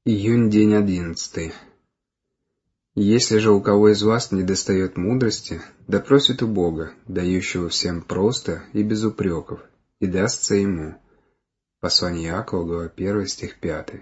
Июнь, день 11. Если же у кого из вас недостает мудрости, да просит у Бога, дающего всем просто и без упреков, и дастся ему. Послание Иакова, глава 1, стих 5.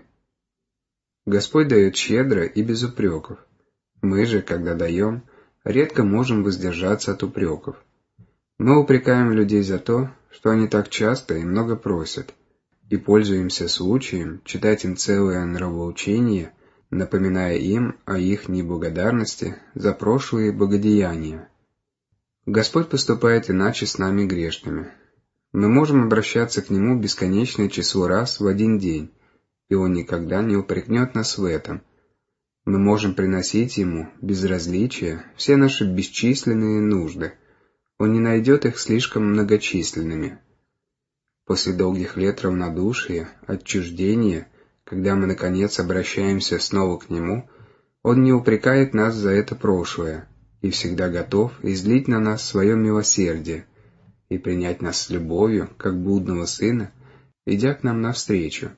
Господь дает щедро и без упреков. Мы же, когда даем, редко можем воздержаться от упреков. Мы упрекаем людей за то, что они так часто и много просят, и пользуемся случаем читать им целое нравоучение, напоминая им о их неблагодарности за прошлые богодеяния. Господь поступает иначе с нами грешными. Мы можем обращаться к Нему бесконечное число раз в один день, и Он никогда не упрекнет нас в этом. Мы можем приносить Ему без различия все наши бесчисленные нужды. Он не найдет их слишком многочисленными. После долгих лет равнодушия, отчуждения, когда мы, наконец, обращаемся снова к Нему, Он не упрекает нас за это прошлое и всегда готов излить на нас свое милосердие и принять нас с любовью, как блудного сына, идя к нам навстречу.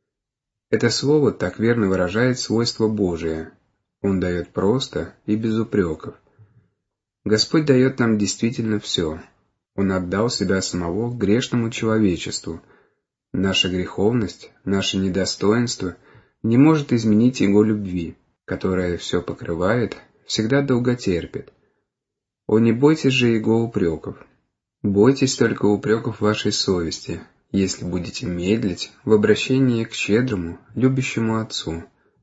Это слово так верно выражает свойство Божие. Он дает просто и без упреков. Господь дает нам действительно все. Он отдал себя самого грешному человечеству. Наша греховность, наше недостоинство не может изменить Его любви, которая все покрывает, всегда долготерпит. О, не бойтесь же Его упреков. Бойтесь только упреков вашей совести, если будете медлить в обращении к щедрому, любящему Отцу.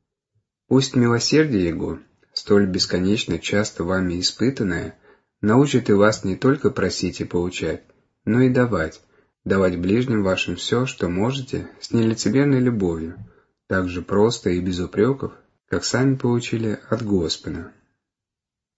Пусть милосердие Его, столь бесконечно часто вами испытанное, научит и вас не только просить и получать, но и давать ближним вашим все, что можете, с нелицемерной любовью, так же просто и без упреков, как сами получили от Господа.